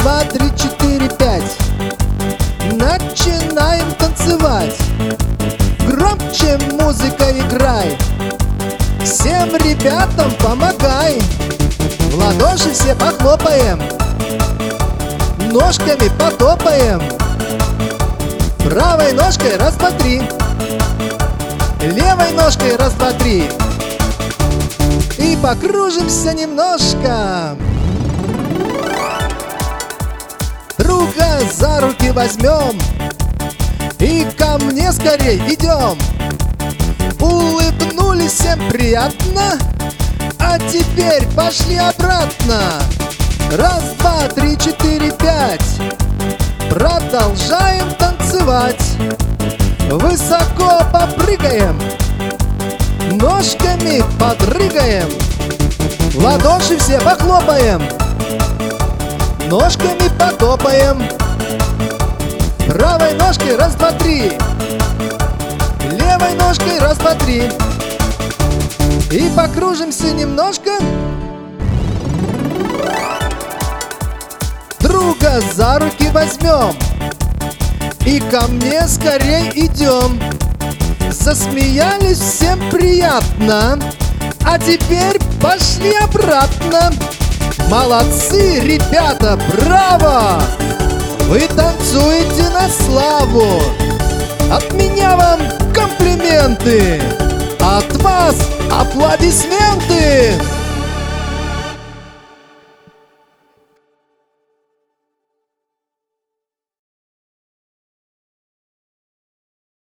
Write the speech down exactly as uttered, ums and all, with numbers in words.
два, три, четыре, пять. Начинаем танцевать. Громче музыка играй. Всем ребятам помогай. В ладоши все похлопаем. Ножками потопаем. Правой ножкой раз, два, три. Левой ножкой раз, два, три. И покружимся немножко. Друга за руки возьмем и ко мне скорей идем. Улыбнулись, всем приятно. А теперь пошли обратно. Раз, два, три, четыре, пять. Продолжаем танцевать. Высоко попрыгаем. Ножками подрыгаем. В ладоши все похлопаем. Ножками потопаем. Правой ножкой раз, два, три. Левой ножкой раз, два, три. И покружимся немножко. Друга за руки возьмем и ко мне скорей идем. Засмеялись, всем приятно. А теперь пошли обратно. Молодцы, ребята, браво! Вы танцуете на славу. От меня вам комплименты. От вас аплодисменты.